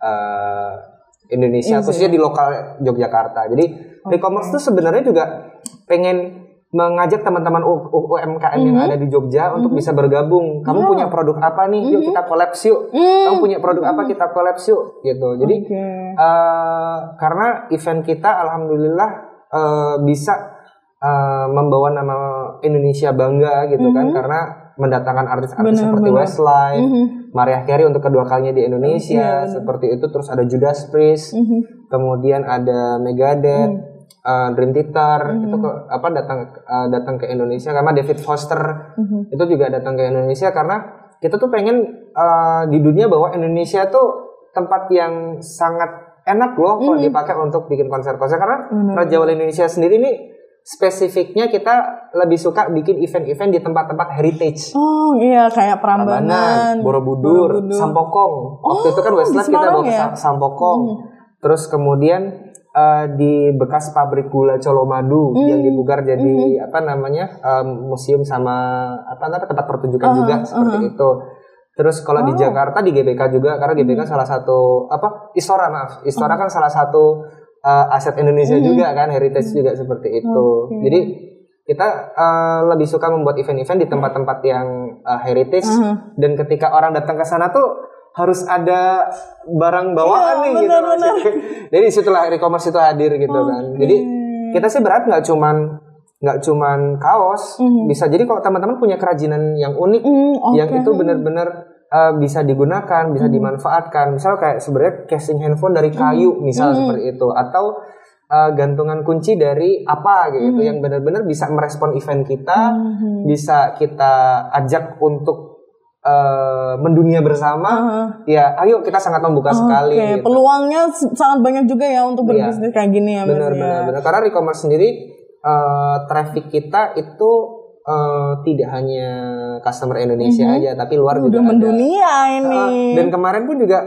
[SPEAKER 2] uh, Indonesia, Easy. khususnya di lokal Yogyakarta. Jadi okay. Recommerce itu sebenarnya juga pengen mengajak teman-teman U M K M mm-hmm. yang ada di Jogja mm-hmm. untuk bisa bergabung. Kamu yeah. punya produk apa nih? Mm-hmm. Yuk kita collab yuk. Mm-hmm. Kamu punya produk apa? Kita collab yuk. Gitu. Jadi okay. uh, karena event kita alhamdulillah uh, bisa uh, membawa nama Indonesia bangga gitu mm-hmm. kan, karena mendatangkan artis-artis bener, seperti bener. Westlife, mm-hmm. Mariah Carey untuk kedua kalinya di Indonesia, yeah, seperti itu. Terus ada Judas Priest, mm-hmm. kemudian ada Megadeth. Mm-hmm. Uh, Dream Theater mm-hmm. itu ke, apa datang uh, datang ke Indonesia, karena David Foster mm-hmm. itu juga datang ke Indonesia karena kita tuh pengen uh, di dunia bahwa Indonesia tuh tempat yang sangat enak loh kalau mm-hmm. dipakai untuk bikin konser-konser, karena mm-hmm. Raja Wali Indonesia sendiri nih spesifiknya kita lebih suka bikin event-event di tempat-tempat heritage.
[SPEAKER 1] Oh iya, kayak Prambanan,
[SPEAKER 2] Borobudur, Borobudur. Sampokong. Waktu oh, itu kan Westlife kita bawa ke ya? Sampokong. Mm. Terus kemudian Uh, di bekas pabrik gula Colomadu mm. yang dibugar jadi mm. apa namanya um, museum sama apa namanya tempat pertunjukan uh, juga seperti uh. itu. Terus kalau oh. di Jakarta di G B K juga, karena G B K mm. salah satu apa Istora maaf Istora uh. kan salah satu uh, aset Indonesia mm. juga kan, heritage mm. juga seperti itu. Okay. Jadi kita uh, lebih suka membuat event-event di tempat-tempat yang uh, heritage uh. dan ketika orang datang ke sana tuh harus ada barang bawaan ya, nih bener, gitu. Bener. Jadi situlah Recommerce itu hadir gitu okay. kan. Jadi kita sih berat nggak cuman nggak cuman kaos, mm. bisa jadi kalau teman-teman punya kerajinan yang unik, mm, okay. yang itu benar-benar uh, bisa digunakan, bisa mm. dimanfaatkan. Misal kayak sebenarnya casing handphone dari kayu, mm. misal mm. seperti itu, atau uh, gantungan kunci dari apa gitu, mm. yang benar-benar bisa merespon event kita, mm. bisa kita ajak untuk Uh, mendunia bersama, uh-huh. ya ayo kita sangat membuka okay. sekali. Gitu.
[SPEAKER 1] Peluangnya sangat banyak juga ya untuk berbisnis yeah. kayak gini ya.
[SPEAKER 2] Benar,
[SPEAKER 1] ya.
[SPEAKER 2] benar, benar. Karena Recommerce sendiri uh, traffic kita itu uh, tidak hanya customer Indonesia uh-huh. aja, tapi luar
[SPEAKER 1] udah
[SPEAKER 2] juga
[SPEAKER 1] mendunia
[SPEAKER 2] ada.
[SPEAKER 1] ini.
[SPEAKER 2] Uh, dan kemarin pun juga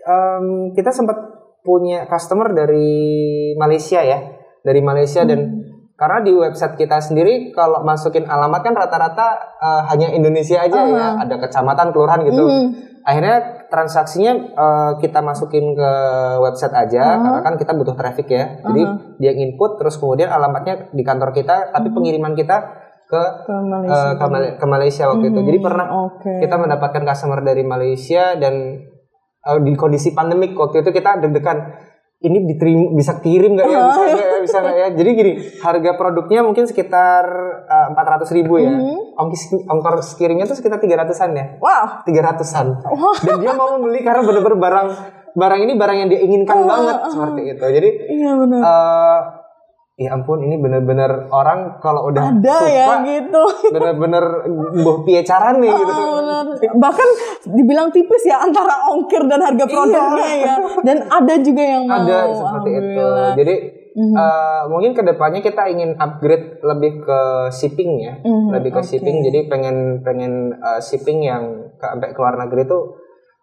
[SPEAKER 2] um, kita sempat punya customer dari Malaysia ya, dari Malaysia uh-huh. dan karena di website kita sendiri kalau masukin alamat kan rata-rata uh, hanya Indonesia aja uh-huh. ya, ada kecamatan, kelurahan gitu. Mm. Akhirnya transaksinya uh, kita masukin ke website aja uh-huh. karena kan kita butuh traffic ya. Uh-huh. Jadi dia input terus kemudian alamatnya di kantor kita, tapi uh-huh. pengiriman kita ke ke Malaysia, uh, ke, Mal- ke Malaysia waktu uh-huh. itu. Jadi pernah okay. kita mendapatkan customer dari Malaysia dan uh, di kondisi pandemik waktu itu kita deg-degan. Ini diterima, bisa kirim nggak ya, bisa nggak ya, bisa nggak ya. Jadi gini, harga produknya mungkin sekitar uh, empat ratus ribu ya. Mm-hmm. Ongkis ongkos kirimnya tuh sekitar tiga ratusan ya.
[SPEAKER 1] Wow.
[SPEAKER 2] Tiga ratusan.
[SPEAKER 1] Wow.
[SPEAKER 2] Dan dia mau membeli karena benar-benar barang barang ini barang yang dia inginkan uh, banget uh, seperti itu. Jadi
[SPEAKER 1] iya benar.
[SPEAKER 2] Uh, ya ampun, ini benar-benar orang kalau udah
[SPEAKER 1] ada
[SPEAKER 2] suka,
[SPEAKER 1] ya gitu.
[SPEAKER 2] Benar-benar boh piye carane uh, gitu.
[SPEAKER 1] Benar. Bahkan dibilang tipis ya antara ongkir dan harga produknya iya. ya. Dan ada juga yang mau.
[SPEAKER 2] Ada seperti itu. Jadi mm-hmm. uh, mungkin kedepannya kita ingin upgrade lebih ke shipping ya, mm-hmm. lebih ke okay. shipping. Jadi pengen pengen uh, shipping yang ke sampai ke luar negeri itu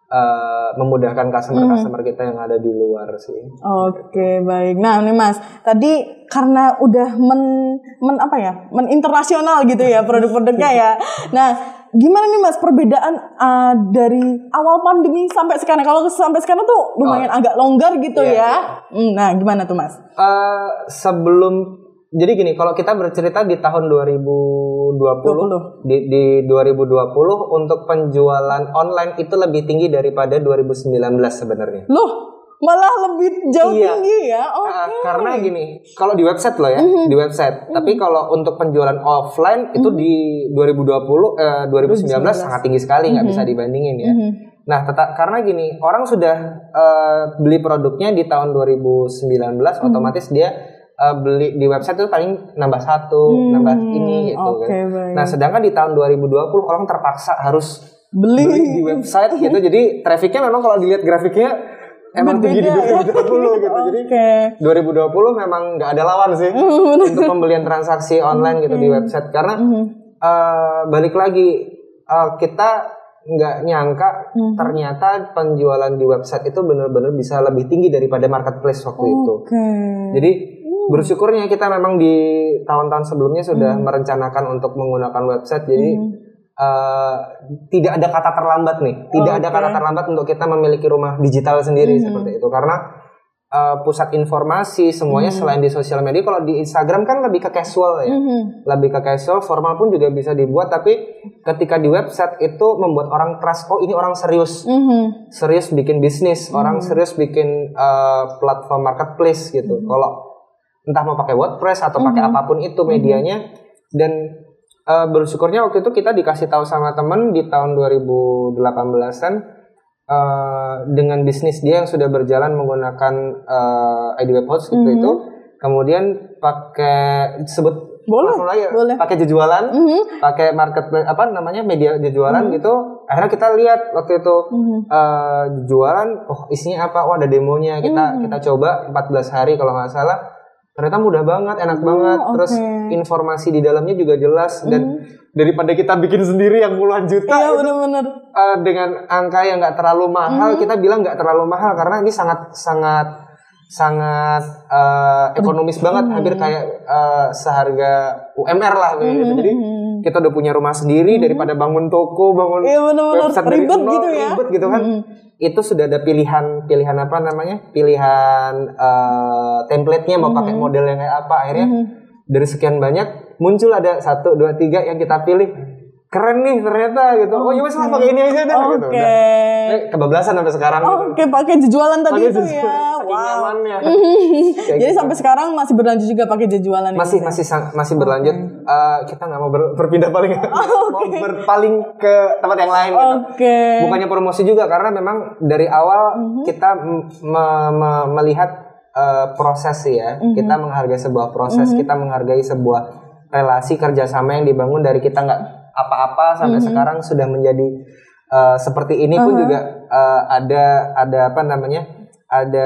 [SPEAKER 2] Uh, memudahkan customer-customer kita yang ada di luar sih.
[SPEAKER 1] Oke, okay, baik. Nah, nih Mas, tadi karena udah men, men apa ya, men internasional gitu ya produk-produknya ya. Nah, gimana nih Mas perbedaan uh, dari awal pandemi sampai sekarang? Kalau sampai sekarang tuh lumayan oh. agak longgar gitu iya, ya. Iya. Nah, gimana tuh Mas?
[SPEAKER 2] Uh, sebelum Jadi gini, kalau kita bercerita di tahun dua ribu dua puluh, dua puluh. Di, di dua ribu dua puluh untuk penjualan online itu lebih tinggi daripada dua ribu sembilan belas sebenarnya.
[SPEAKER 1] Loh, malah lebih jauh
[SPEAKER 2] iya.
[SPEAKER 1] tinggi ya? Oke. Okay.
[SPEAKER 2] Uh, karena gini, kalau di website loh ya, mm-hmm. di website. Mm-hmm. Tapi kalau untuk penjualan offline itu mm-hmm. di dua ribu dua puluh, eh, dua ribu sembilan belas sangat tinggi sekali, nggak mm-hmm. bisa dibandingin ya. Mm-hmm. Nah, tetap karena gini, orang sudah uh, beli produknya di tahun dua ribu sembilan belas, hmm. otomatis dia uh, beli di website itu paling nambah satu, hmm. nambah ini gitu
[SPEAKER 1] okay,
[SPEAKER 2] kan.
[SPEAKER 1] Baik.
[SPEAKER 2] Nah, sedangkan di tahun dua ribu dua puluh orang terpaksa harus
[SPEAKER 1] beli,
[SPEAKER 2] beli di website gitu. Jadi trafficnya memang kalau dilihat grafiknya emang tinggi di dua ribu dua puluh gitu. Okay. Jadi dua ribu dua puluh memang nggak ada lawan sih untuk pembelian transaksi online okay. gitu di website. Karena mm-hmm. uh, balik lagi uh, kita nggak nyangka mm-hmm. ternyata penjualan di website itu benar-benar bisa lebih tinggi daripada marketplace waktu okay. itu. Jadi bersyukurnya kita memang di tahun-tahun sebelumnya sudah mm-hmm. merencanakan untuk menggunakan website. Jadi mm-hmm. Uh, tidak ada kata terlambat nih, tidak okay. ada kata terlambat untuk kita memiliki rumah digital sendiri mm-hmm. seperti itu karena uh, pusat informasi semuanya mm-hmm. selain di sosial media. Kalau di Instagram kan lebih ke casual ya, mm-hmm. lebih ke casual, formal pun juga bisa dibuat, tapi ketika di website itu membuat orang trust, oh ini orang serius, mm-hmm. serius bikin bisnis, mm-hmm. orang serius bikin uh, platform marketplace gitu. Mm-hmm. Kalau entah mau pakai WordPress atau pakai mm-hmm. apapun itu medianya mm-hmm. dan Uh, bersyukurnya waktu itu kita dikasih tahu sama teman di tahun dua ribu delapan belasan uh, dengan bisnis dia yang sudah berjalan menggunakan uh, I D Web Host mm-hmm. itu kemudian pakai sebut
[SPEAKER 1] boleh, boleh.
[SPEAKER 2] pakai jualan, mm-hmm. pakai marketplace apa namanya media jualan mm-hmm. gitu. Akhirnya kita lihat waktu itu mm-hmm. uh, jualan, oh isinya apa? Oh ada demonya. Kita mm-hmm. kita coba empat belas hari kalau nggak salah. Ternyata mudah banget, enak oh, banget. Terus okay. informasi di dalamnya juga jelas dan mm. daripada kita bikin sendiri yang puluhan juta,
[SPEAKER 1] iya, bener-bener.
[SPEAKER 2] Uh, dengan angka yang nggak terlalu mahal, mm. kita bilang nggak terlalu mahal karena ini sangat sangat sangat uh, ekonomis mm. banget, hampir kayak uh, seharga U M R lah, mm. gitu. Jadi kita udah punya rumah sendiri mm. daripada bangun toko, bangun
[SPEAKER 1] iya, website dari
[SPEAKER 2] ribet
[SPEAKER 1] nol,
[SPEAKER 2] gitu ya, ribet gitu kan. Mm. Itu sudah ada pilihan pilihan apa namanya pilihan uh, template-nya mau mm-hmm. pakai model yang kayak apa akhirnya mm-hmm. dari sekian banyak muncul ada satu dua tiga yang kita pilih keren nih ternyata gitu oh, oh ya wes lah pakai ini aja deh okay. gitu udah eh, kebablasan sampai sekarang
[SPEAKER 1] oh,
[SPEAKER 2] gitu.
[SPEAKER 1] Oke okay. pakai jualan tadi pake itu ya
[SPEAKER 2] wow
[SPEAKER 1] jadi
[SPEAKER 2] gitu.
[SPEAKER 1] Sampai sekarang masih berlanjut juga pakai jualan
[SPEAKER 2] masih
[SPEAKER 1] ini,
[SPEAKER 2] masih sang, masih berlanjut okay. uh, kita nggak mau ber, berpindah paling oh, okay. mau berpaling ke tempat yang lain gitu
[SPEAKER 1] okay.
[SPEAKER 2] bukannya promosi juga karena memang dari awal mm-hmm. kita m- m- m- melihat uh, proses ya mm-hmm. kita menghargai sebuah proses mm-hmm. kita menghargai sebuah relasi kerjasama yang dibangun dari kita nggak apa-apa sampai mm-hmm. sekarang sudah menjadi uh, seperti ini pun uh-huh. juga uh, ada ada apa namanya ada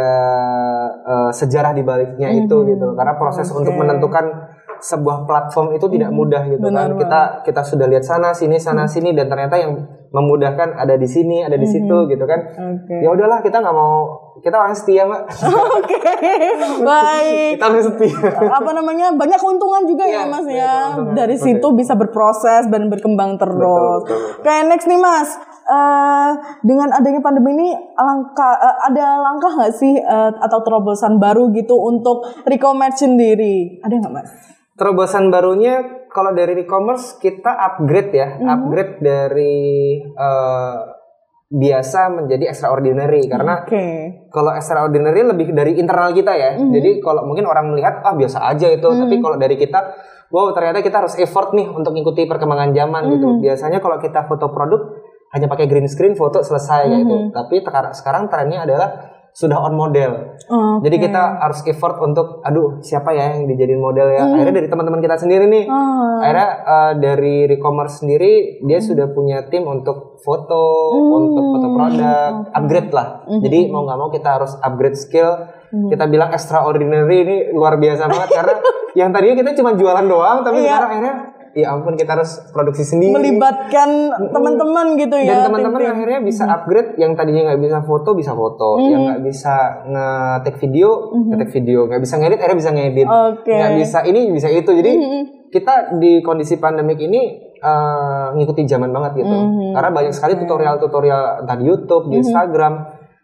[SPEAKER 2] uh, sejarah di baliknya mm-hmm. itu gitu karena proses okay. untuk menentukan sebuah platform itu tidak mudah gitu benar, kan kita benar. Kita sudah lihat sana sini sana hmm. sini dan ternyata yang memudahkan ada di sini ada di situ hmm. gitu kan okay. Ya udahlah kita nggak mau kita orang setia mbak
[SPEAKER 1] oke okay. Baik
[SPEAKER 2] kita orang setia
[SPEAKER 1] apa namanya banyak keuntungan juga ya, ya mas ya dari betul. Situ bisa berproses dan berkembang terus betul, betul, betul. Kayak next nih mas uh, dengan adanya pandemi ini langkah uh, ada langkah nggak sih uh, atau terobosan baru gitu untuk e-commerce sendiri ada nggak mas?
[SPEAKER 2] Terobosan barunya kalau dari e-commerce kita upgrade ya, mm-hmm. upgrade dari uh, biasa menjadi extraordinary karena okay. kalau extraordinary lebih dari internal kita ya. Mm-hmm. Jadi kalau mungkin orang melihat ah biasa aja itu, mm-hmm. tapi kalau dari kita wow ternyata kita harus effort nih untuk ikuti perkembangan zaman mm-hmm. gitu. Biasanya kalau kita foto produk hanya pakai green screen foto selesai mm-hmm. gitu. Tapi te- sekarang trennya adalah sudah on model, okay. Jadi kita harus effort untuk, aduh siapa ya yang dijadiin model ya. Mm. Akhirnya dari teman-teman kita sendiri nih, oh. akhirnya uh, dari e-commerce sendiri dia mm. sudah punya tim untuk foto, mm. untuk foto produk, okay. upgrade lah. Mm-hmm. Jadi mau nggak mau kita harus upgrade skill. Mm. Kita bilang extraordinary ini luar biasa banget karena yang tadinya kita cuma jualan doang, tapi yeah. sekarang akhirnya ya ampun kita harus produksi sendiri
[SPEAKER 1] melibatkan teman-teman gitu ya
[SPEAKER 2] dan teman-teman tim-tim. Akhirnya bisa upgrade yang tadinya nggak bisa foto bisa foto mm-hmm. yang nggak bisa nge-take video mm-hmm. nge-take video nggak bisa ngedit akhirnya bisa ngedit
[SPEAKER 1] okay.
[SPEAKER 2] nggak bisa ini bisa itu jadi mm-hmm. kita di kondisi pandemik ini uh, ngikuti zaman banget gitu mm-hmm. karena banyak sekali tutorial-tutorial entah di YouTube di mm-hmm. Instagram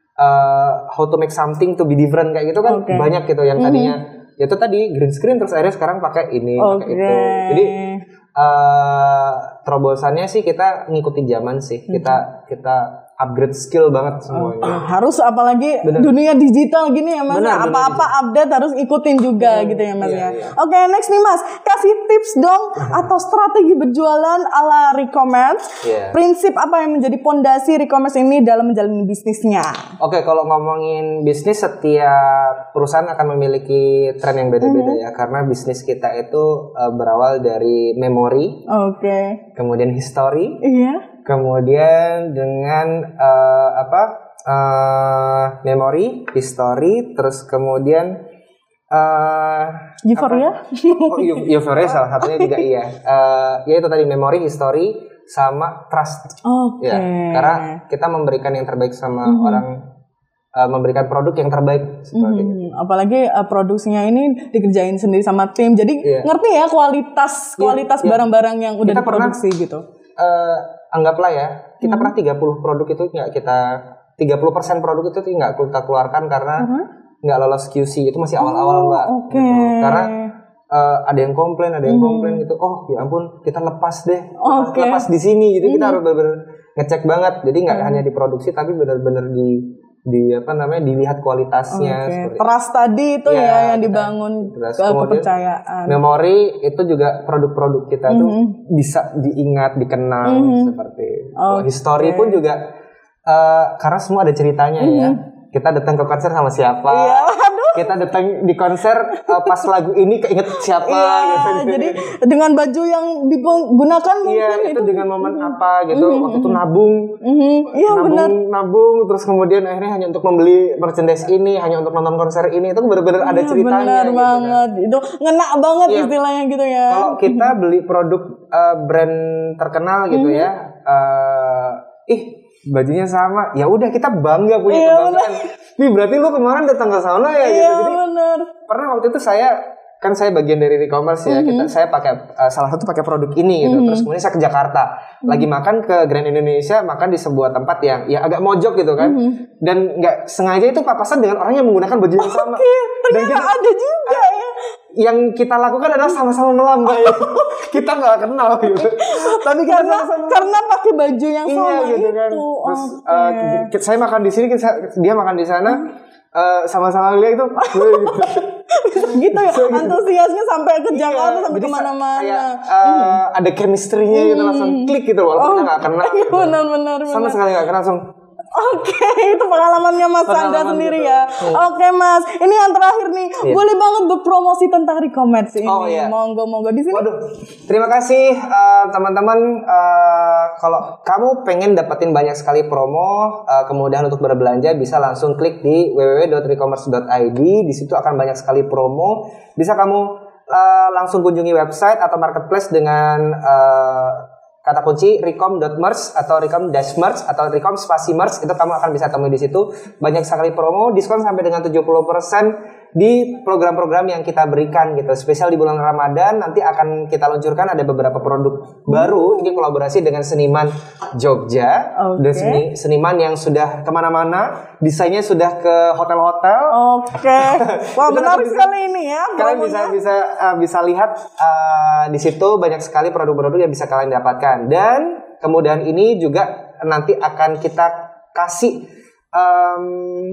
[SPEAKER 2] uh, how to make something to be different kayak gitu kan okay. banyak gitu yang tadinya mm-hmm. ya itu tadi green screen terus akhirnya sekarang pakai ini okay. pakai itu jadi Uh, terobosannya sih kita ngikutin zaman sih kita kita upgrade skill banget semuanya.
[SPEAKER 1] Oh, harus apalagi
[SPEAKER 2] bener.
[SPEAKER 1] dunia digital gini ya Mas.
[SPEAKER 2] Bener,
[SPEAKER 1] apa-apa
[SPEAKER 2] bener,
[SPEAKER 1] update harus ikutin juga hmm, gitu ya Mas
[SPEAKER 2] iya,
[SPEAKER 1] ya.
[SPEAKER 2] Iya.
[SPEAKER 1] Oke, next nih Mas. Kasih tips dong atau strategi berjualan ala Recommerce. Yeah. Prinsip apa yang menjadi pondasi Recommerce ini dalam menjalani bisnisnya?
[SPEAKER 2] Oke, kalau ngomongin bisnis, setiap perusahaan akan memiliki tren yang beda-beda hmm. ya, karena bisnis kita itu uh, berawal dari memori.
[SPEAKER 1] Oke. Okay.
[SPEAKER 2] Kemudian history.
[SPEAKER 1] Iya.
[SPEAKER 2] Kemudian dengan uh, apa uh, memori, history, terus kemudian uh,
[SPEAKER 1] euphoria,
[SPEAKER 2] oh, euphoria salah satunya juga iya. Uh, ya itu tadi memori, history, sama trust.
[SPEAKER 1] Oke. Okay.
[SPEAKER 2] Ya, karena kita memberikan yang terbaik sama mm-hmm. orang, uh, memberikan produk yang terbaik seperti
[SPEAKER 1] mm-hmm. itu. Apalagi uh, produksinya ini dikerjain sendiri sama tim, jadi yeah. ngerti ya kualitas kualitas yeah, barang-barang yeah. yang udah kita diproduksi pernah, gitu.
[SPEAKER 2] Uh, anggaplah ya, kita hmm. pernah tiga puluh produk itu nggak kita tiga puluh persen produk itu nggak kita keluarkan karena nggak uh-huh. lolos Q C. Itu masih awal-awal Mbak.
[SPEAKER 1] Okay.
[SPEAKER 2] Gitu. Karena uh, ada yang komplain, ada yang hmm. komplain gitu. Oh ya ampun, kita lepas deh, okay. lepas di sini gitu. Hmm. Kita harus benar-benar ngecek banget. Jadi nggak hmm. hanya diproduksi tapi benar-benar di di apa namanya dilihat kualitasnya.
[SPEAKER 1] Okay. Trust tadi itu ya, ya yang dibangun ke kepercayaan.
[SPEAKER 2] Memori itu juga produk-produk kita mm-hmm. tuh bisa diingat, dikenang mm-hmm. seperti oh, history okay. pun juga uh, karena semua ada ceritanya mm-hmm. ya. Kita datang ke konser sama siapa? Iya, aduh. Kita datang di konser uh, pas lagu ini keinget siapa?
[SPEAKER 1] Iya,
[SPEAKER 2] gitu.
[SPEAKER 1] Jadi dengan baju yang digunakan mungkin
[SPEAKER 2] iya, itu, itu dengan momen mm-hmm. apa gitu?
[SPEAKER 1] Mm-hmm.
[SPEAKER 2] Waktu itu nabung,
[SPEAKER 1] mm-hmm. iya,
[SPEAKER 2] nabung,
[SPEAKER 1] benar.
[SPEAKER 2] nabung, terus kemudian akhirnya hanya untuk membeli merchandise ini, hanya untuk nonton konser ini, itu benar-benar iya, ada ceritanya.
[SPEAKER 1] Benar
[SPEAKER 2] gitu,
[SPEAKER 1] banget,
[SPEAKER 2] kan?
[SPEAKER 1] Itu ngena banget iya. istilahnya gitu ya.
[SPEAKER 2] Kalau kita beli produk uh, brand terkenal gitu mm-hmm. ya, uh, ih. bajunya sama, ya udah kita bangga punya iya, kebanggaan. Tapi berarti lu kemarin datang ke sana ya,
[SPEAKER 1] iya,
[SPEAKER 2] gitu. Jadi
[SPEAKER 1] bener.
[SPEAKER 2] Pernah waktu itu saya kan saya bagian dari Recommerce ya, mm-hmm. kita saya pakai uh, salah satu pakai produk ini gitu. Mm-hmm. Terus kemudian saya ke Jakarta, mm-hmm. lagi makan ke Grand Indonesia, makan di sebuah tempat yang ya agak mojok gitu kan, mm-hmm. dan nggak sengaja itu papasan dengan orang yang menggunakan baju yang sama.
[SPEAKER 1] Okay. Dan kita ada juga uh, ya.
[SPEAKER 2] Yang kita lakukan adalah sama-sama melambai. Kita nggak kenal gitu. Tapi kita
[SPEAKER 1] karena
[SPEAKER 2] sama-sama
[SPEAKER 1] karena pakai baju yang
[SPEAKER 2] iya,
[SPEAKER 1] sama
[SPEAKER 2] gitu kan.
[SPEAKER 1] itu.
[SPEAKER 2] Terus
[SPEAKER 1] okay.
[SPEAKER 2] uh, saya makan di sini, dia makan di sana, hmm. uh, sama-sama lihat itu.
[SPEAKER 1] Gitu ya, antusiasnya sampai ke Jakarta iya, sampai kemana-mana.
[SPEAKER 2] Kayak, uh, hmm. ada chemistry-nya gitu, langsung klik gitu walaupun oh, kita nggak kenal.
[SPEAKER 1] Iya, benar-benar.
[SPEAKER 2] Sama sekali nggak kenal, langsung.
[SPEAKER 1] Oke, okay, itu pengalamannya Mas Chandra sendiri gitu. Ya. Hmm. Oke okay, Mas, ini yang terakhir nih, yeah. boleh banget berpromosi tentang Recommerce ini.
[SPEAKER 2] Oh, yeah.
[SPEAKER 1] Monggo, monggo di sini.
[SPEAKER 2] Waduh, terima kasih uh, teman-teman. Uh, kalau kamu pengen dapetin banyak sekali promo, uh, kemudahan untuk berbelanja, bisa langsung klik di w w w dot recommerce dot i d. Di situ akan banyak sekali promo. Bisa kamu uh, langsung kunjungi website atau marketplace dengan uh, kata kunci recom dot merch atau recom dash merch atau recom spasi merch, itu kamu akan bisa temui di situ. Banyak sekali promo, diskon sampai dengan tujuh puluh persen di program-program yang kita berikan gitu. Spesial di bulan Ramadan nanti akan kita luncurkan ada beberapa produk baru. Ini kolaborasi dengan seniman Jogja, okay. dan seni, seniman yang sudah kemana-mana, desainnya sudah ke hotel-hotel.
[SPEAKER 1] Oke, okay. Wah menarik sekali ini ya.
[SPEAKER 2] Kalian bisa bisa uh, bisa lihat uh, di situ banyak sekali produk-produk yang bisa kalian dapatkan. Dan kemudian ini juga nanti akan kita kasih um,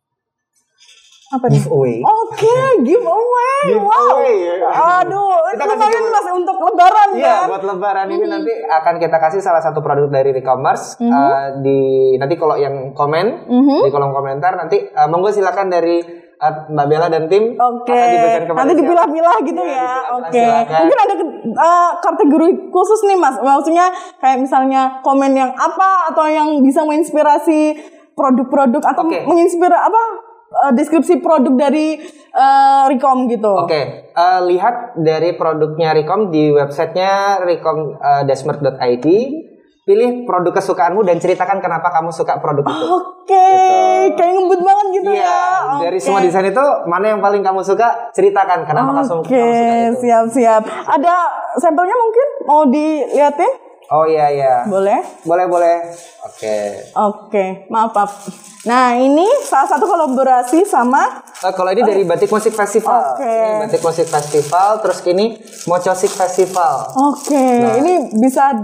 [SPEAKER 1] apa giveaway. Oke, okay, giveaway.
[SPEAKER 2] Giveaway.
[SPEAKER 1] Wow. Aduh, itu lumayan Mas untuk lebaran
[SPEAKER 2] ya. Iya, buat lebaran mm-hmm. ini nanti akan kita kasih salah satu produk dari Recommerce mm-hmm. uh, di nanti kalau yang komen mm-hmm. di kolom komentar nanti uh, monggo silakan dari uh, Mbak Bella dan tim.
[SPEAKER 1] Oke. Okay. Nanti dipilah-pilah gitu ya. ya. Oke. Okay. Mungkin ada uh, kategori khusus nih Mas. Maksudnya kayak misalnya komen yang apa atau yang bisa menginspirasi produk-produk atau okay. menginspirasi apa? Uh, deskripsi produk dari uh, Recom gitu.
[SPEAKER 2] Oke, okay. uh, lihat dari produknya Recom di websitenya recom dash merch dot i d. Pilih produk kesukaanmu dan ceritakan kenapa kamu suka produk itu.
[SPEAKER 1] Oke, okay. gitu. Kayak ngebut banget gitu
[SPEAKER 2] yeah.
[SPEAKER 1] ya.
[SPEAKER 2] Dari
[SPEAKER 1] okay.
[SPEAKER 2] semua desain itu mana yang paling kamu suka? Ceritakan kenapa
[SPEAKER 1] okay.
[SPEAKER 2] kamu, kamu suka itu.
[SPEAKER 1] Siap-siap. Ada sampelnya mungkin mau dilihatin?
[SPEAKER 2] Oh iya iya.
[SPEAKER 1] Boleh?
[SPEAKER 2] Boleh boleh. Oke. Okay.
[SPEAKER 1] Oke, okay. maaf maaf. Nah ini salah satu kolaborasi sama.
[SPEAKER 2] Nah, kalau ini dari Batik Musik Festival.
[SPEAKER 1] Oke. Okay.
[SPEAKER 2] Ini Batik Musik Festival, terus ini Mocosik Festival.
[SPEAKER 1] Oke. Okay. Nah. Ini bisa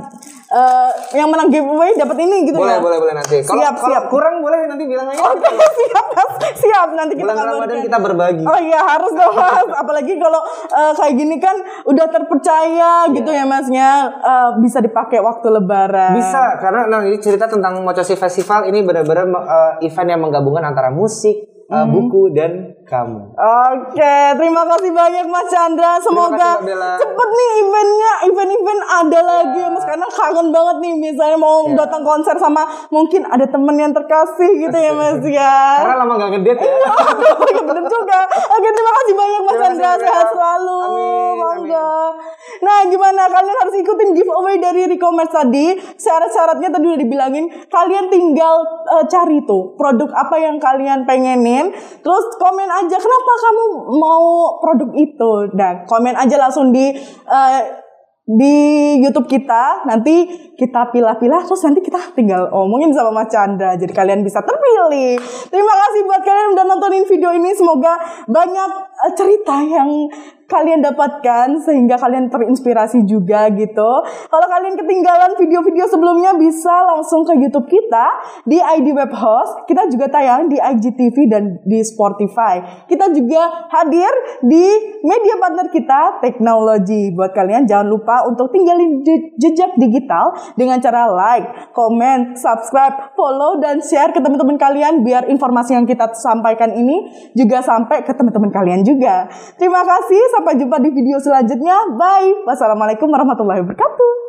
[SPEAKER 1] uh, yang menang giveaway dapat ini gitu
[SPEAKER 2] boleh,
[SPEAKER 1] ya.
[SPEAKER 2] Boleh, boleh nanti. Kalau
[SPEAKER 1] siap, siap.
[SPEAKER 2] kurang boleh nanti bilang aja.
[SPEAKER 1] Oke, okay, siap, Mas. Siap nanti kita
[SPEAKER 2] bulan Ramadan kita berbagi.
[SPEAKER 1] Oh iya, harus dong, Mas. Apalagi kalau uh, kayak gini kan udah terpercaya yeah. gitu ya, Masnya. Uh, bisa dipakai waktu lebaran.
[SPEAKER 2] Bisa, karena nah, ini cerita tentang Mocosi Festival ini benar-benar uh, event yang menggabungkan antara musik, Uh, hmm. buku dan kamu.
[SPEAKER 1] Oke, terima kasih banyak Mas Chandra. Semoga cepet nih eventnya, event-event ada lagi ya Mas, karena kangen banget nih misalnya mau ya. datang konser sama mungkin ada temen yang terkasih gitu ya Mas ya.
[SPEAKER 2] Karena lama gak ngedate ya.
[SPEAKER 1] Iya, bener juga. Oke, terima kasih banyak Mas Chandra, sehat selalu.
[SPEAKER 2] Amin,
[SPEAKER 1] Mangga. Nah, gimana kalian harus ikutin giveaway dari Recommerce tadi? Syarat-syaratnya tadi udah dibilangin. Kalian tinggal uh, cari tuh produk apa yang kalian pengenin. Terus komen aja kenapa kamu mau produk itu. Dan komen aja langsung di uh, di YouTube kita. Nanti kita pilah-pilah terus nanti kita tinggal omongin sama Mas Chandra. Jadi kalian bisa terpilih. Terima kasih buat kalian yang udah nontonin video ini. Semoga banyak uh, cerita yang kalian dapatkan sehingga kalian terinspirasi juga gitu. Kalau kalian ketinggalan video-video sebelumnya bisa langsung ke YouTube kita di I D Web Host. Kita juga tayang di I G T V dan di Spotify. Kita juga hadir di media partner kita Teknologi. Buat kalian jangan lupa untuk tinggalin je- jejak digital dengan cara like, comment, subscribe, follow dan share ke teman-teman kalian biar informasi yang kita sampaikan ini juga sampai ke teman-teman kalian juga. Terima kasih. Sampai jumpa di video selanjutnya. Bye. Wassalamualaikum warahmatullahi wabarakatuh.